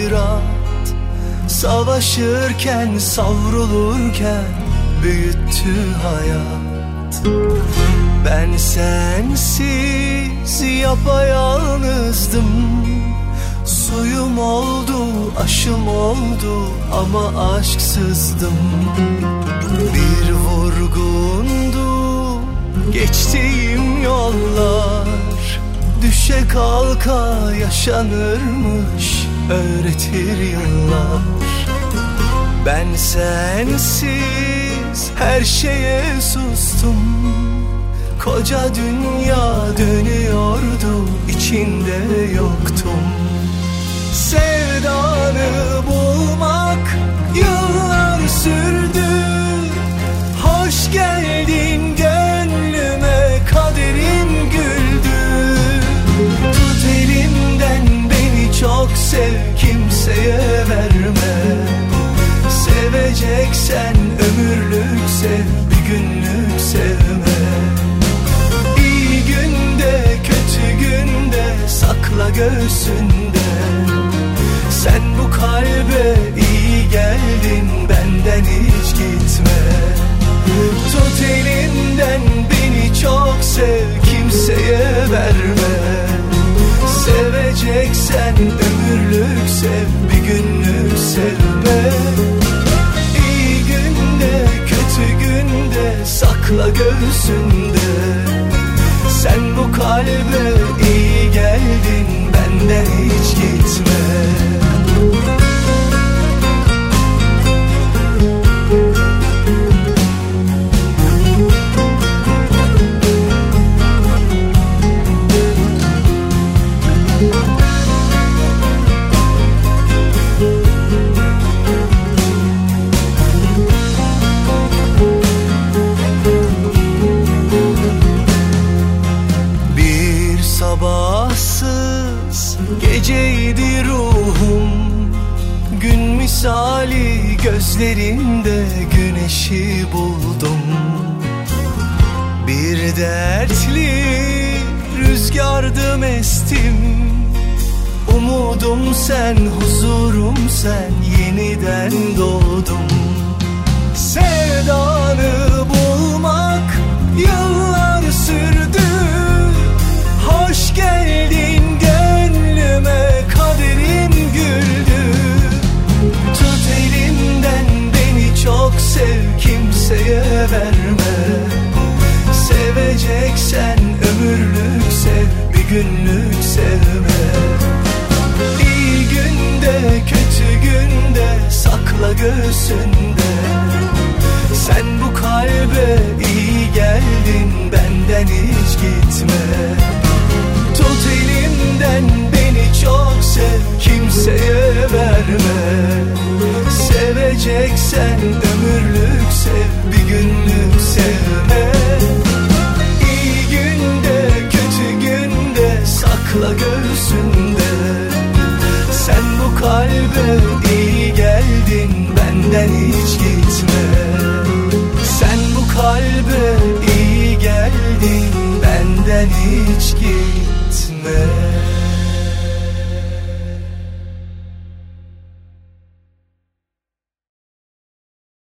hayrat. Savaşırken, savrulurken büyüttü hayat. Ben sensiz yapayalnızdım. Suyum oldu, aşım oldu ama aşksızdım. Bir vurgundu geçtiğim yollar. Düşe kalka yaşanırmış, öğretir yıllar. Ben sensiz her şeye sustum. Koca dünya dönüyordu, içinde yoktum. Sevdanı bulmak yıllar sürdü. Hoş geldin gönlüme, kaderin güldü. Tut elimden beni çok sev, kimseye verme. Seveceksen ömürlük sev, bir günlük sevme. İyi günde kötü günde sakla göğsünde. Sen bu kalbe iyi geldin, benden hiç gitme. Tut elimden beni çok sev, kimseye verme. Seveceksen ömürlük sev, bir günlük sevme. İyi günde kötü günde sakla göğsünde. Sen bu kalbe iyi geldin, benden hiç gitme. Sabahsız geceydi ruhum. Gün misali gözlerinde güneşi buldum. Bir dertli rüzgardım estim. Umudum sen, huzurum sen, yeniden doğdum. Sevdanı bulmak yıllar sürdü. Hoş geldin gönlüme, kaderin güldü. Tut elimden beni çok sev, kimseye verme. Seveceksen ömürlük sev, bir günlük sevme. İyi günde kötü günde sakla göğsünde. Sen bu kalbe iyi geldin, benden hiç gitme. Tut elimden beni çok sev, kimseye verme. Seveceksen ömürlük sev, bir günlük sevme. İyi günde kötü günde sakla göğsünde. Sen bu kalbe iyi geldin, benden hiç gitme. Sen bu kalbe iyi geldin, benden hiç gitme.